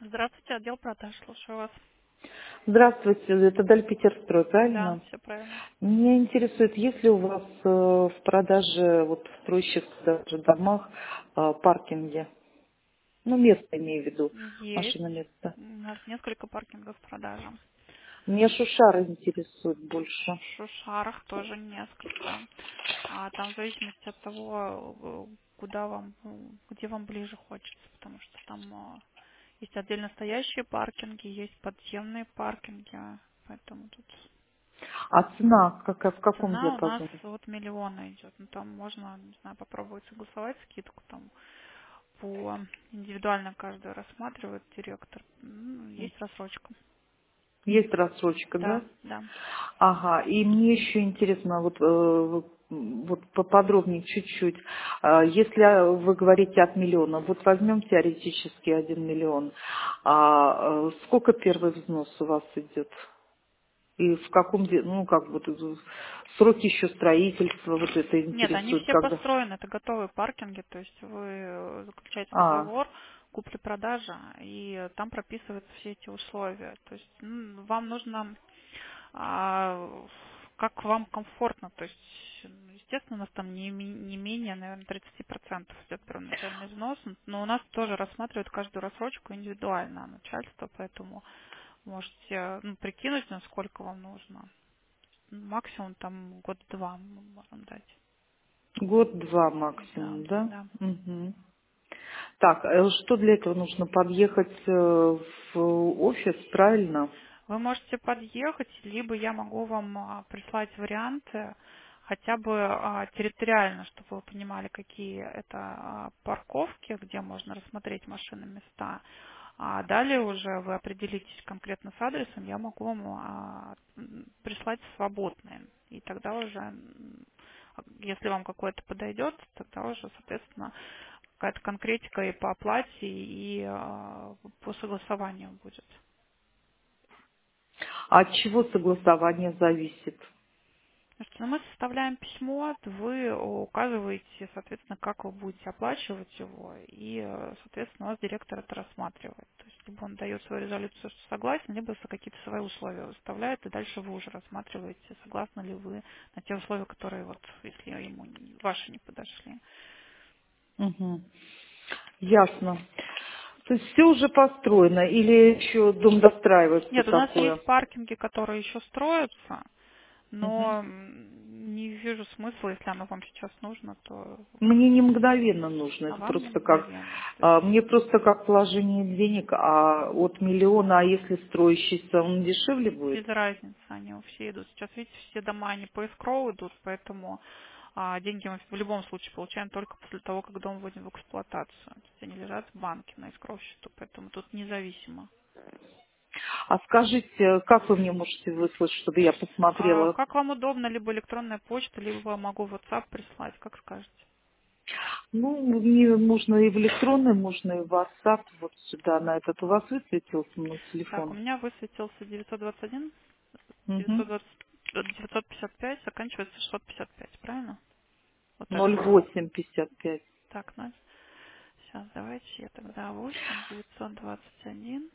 Здравствуйте, отдел продаж, слушаю вас. Здравствуйте, это Дальпетерстрой, Да, правильно? все правильно. Меня интересует, есть ли у вас в продаже, вот в строящихся даже домах, паркинги? Ну, место имею в виду, машина Есть. место. У нас несколько паркингов в продаже. Меня Шушара интересует больше. В Шушарах тоже несколько. Там в зависимости от того, куда вам, где вам ближе хочется, потому что там есть отдельно стоящие паркинги, есть подземные паркинги, поэтому тут А цена какая, в каком цена у нас диапазоне? от миллиона идет. Ну, там можно, не знаю, попробовать согласовать скидку там по индивидуально каждую рассматривает директор. Есть рассрочка. Есть рассрочка, да? Да, да. Ага, и мне еще интересно, вот поподробнее чуть-чуть. Если вы говорите от миллиона, вот возьмем теоретически 1 миллион, сколько первый взнос у вас идет? И в каком, ну, как вот, сроки еще строительства, вот это Нет, они интересует, все когда... построены, это готовые паркинги, то есть вы заключаете А, договор купли-продажи, и там прописываются все эти условия. То есть вам нужно, как вам комфортно, то есть, естественно, у нас там не менее, наверное, 30% идет первоначальный взнос, но у нас тоже рассматривают каждую рассрочку индивидуально начальство, поэтому можете прикинуть, насколько вам нужно. Максимум там год-два мы можем дать. год-два Да, максимум, да? да. Мгм. Так, что для этого нужно? Подъехать в офис, правильно? Вы можете подъехать, либо я могу вам прислать варианты, хотя бы территориально, чтобы вы понимали, какие это парковки, где можно рассмотреть машины, места. А далее уже вы определитесь конкретно с адресом, я могу вам прислать свободные. И тогда уже, если вам какой-то подойдет, тогда уже, соответственно, какая-то конкретика и по оплате, и по согласованию будет. А от чего согласование зависит? Значит, мы составляем письмо, вы указываете, соответственно, как вы будете оплачивать его, и, соответственно, у вас директор это рассматривает. То есть, либо он дает свою резолюцию, что согласен, либо какие-то свои условия выставляет, и дальше вы уже рассматриваете, согласны ли вы на те условия, которые, вот, если ему ваши не подошли. Мгм. Ясно. То есть все уже построено или еще дом достраивается Нет, у нас такое? есть паркинги, которые еще строятся, Мгм. но не вижу смысла, если оно вам сейчас нужно, то Мне не мгновенно нужно, это вам не просто как мгновенно. То есть мне просто как положение денег, а от миллиона, а если строящийся, он дешевле будет? без разницы, они все идут. Сейчас, видите, все дома, они по эскроу идут, поэтому деньги мы в любом случае получаем только после того, как дом вводим в эксплуатацию. То есть они лежат в банке на эскроу счету, поэтому тут независимо. А скажите, как вы мне можете выслать, чтобы я посмотрела? Как вам удобно, либо электронная почта, либо могу в WhatsApp прислать, как скажете. Ну, мне можно и в электронный, можно и в WhatsApp, вот сюда, на этот. У вас высветился мой Так, у телефон? меня высветился 921, Угу. 920, 955, заканчивается 655, правильно? Вот этот номер. 0855. Так, Настя. Сейчас давайте я тогда 8 921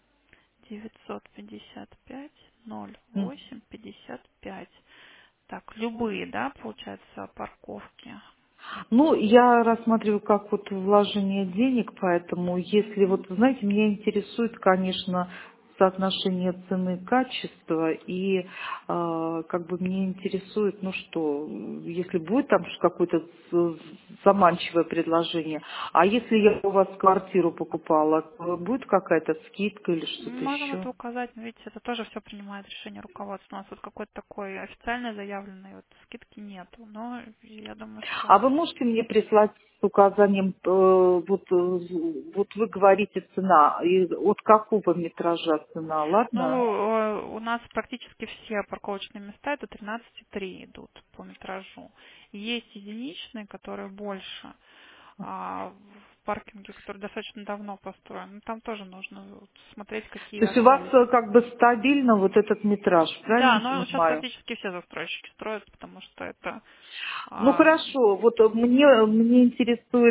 955 08 55. Так, любые, да, получается, парковки. Ну, я рассматриваю как вот вложение денег, поэтому если Мгм. вот, знаете, меня интересует, конечно, соотношение цены и качества, и как бы мне интересует, ну что, если будет там какое-то заманчивое предложение, а если я у вас квартиру покупала, то будет какая-то скидка или что-то Можем еще? это указать, но видите, это тоже все принимает решение руководства. У нас вот какой-то такой официально заявленной вот скидки нету, но я думаю, что... А вы можете мне прислать с указанием, вот вы говорите цена, и от какого метража цена, ладно? Ну, у нас практически все парковочные места это 13,3 идут по метражу. Есть единичные, которые больше, в паркинге, который достаточно давно построен. Ну, там тоже нужно вот смотреть, какие То есть у вас условия. как бы стабильно вот этот метраж, Да, правильно но сейчас понимаю? практически все застройщики строят, потому что это Ну а, хорошо, вот мне интересует,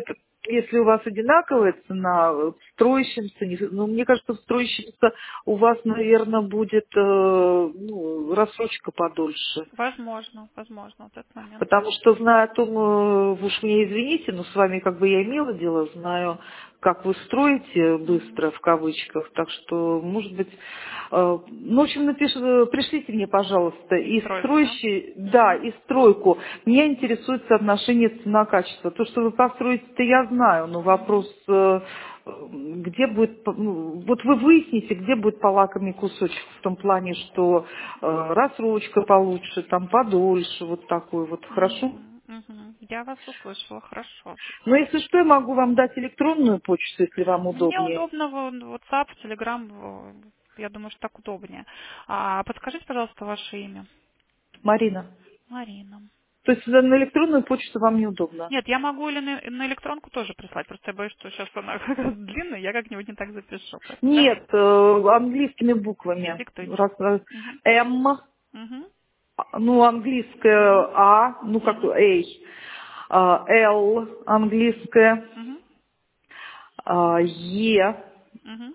если у вас одинаковая цена, строящимся, ну, мне кажется, в строящимся у вас, наверное, будет ну, рассрочка подольше. Возможно, возможно, вот этот момент. Потому что, зная о том, вы уж меня извините, но с вами как бы я имела дело, знаю, как вы строите Мгм. быстро, в кавычках, так что, может быть, ну, в общем, пришлите мне, пожалуйста, И и стройку, да? строящий, да, Мгм. и стройку. Меня интересует соотношение цена-качество. То, что вы построите-то я знаю, но вопрос, Мгм. где будет, ну, вот вы выясните, где будет полакомый кусочек, в том плане, что рассрочка получше, там подольше, вот такой вот, хорошо? Мгм. Мгм. Я вас услышала, хорошо. Но если что, я могу вам дать электронную почту, если вам Мне удобнее. удобно в WhatsApp, Telegram, я думаю, что так удобнее. А подскажите, пожалуйста, ваше имя. Марина. Марина. То есть на электронную почту вам неудобно? Нет, я могу или на электронку тоже прислать, просто я боюсь, что сейчас она как раз длинная, я как-нибудь не так запишу. Поэтому Нет, английскими буквами. диктуйте. Угу. М, Угу. ну, английская Угу. А, ну, как Угу. Л, английская, Угу. Е, Угу.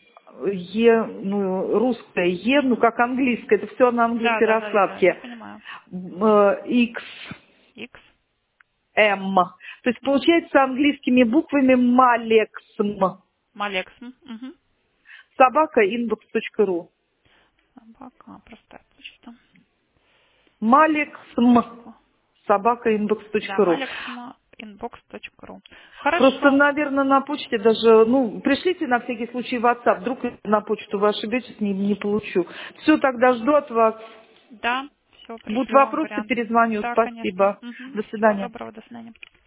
ну, русская Е, ну, как английская, это все на Да, английской да, да, да, да, я раскладке. понимаю. X, X. М. То есть Угу. получается английскими буквами Малексм. Малексм. Угу. Собака inbox.ru. Собака, простая почта. Малексм. Точку. Собака Да, inbox.ru. malexm.inbox.ru. Просто, Хорошо. наверное, на почте даже, ну, пришлите на всякий случай в WhatsApp, вдруг на почту вы ошибетесь, не получу. Все, тогда жду от вас. Да, все, Будут пришлю вам вопросы, варианты. перезвоню. Да, конечно. Спасибо. Угу. До Всего свидания. доброго, до свидания.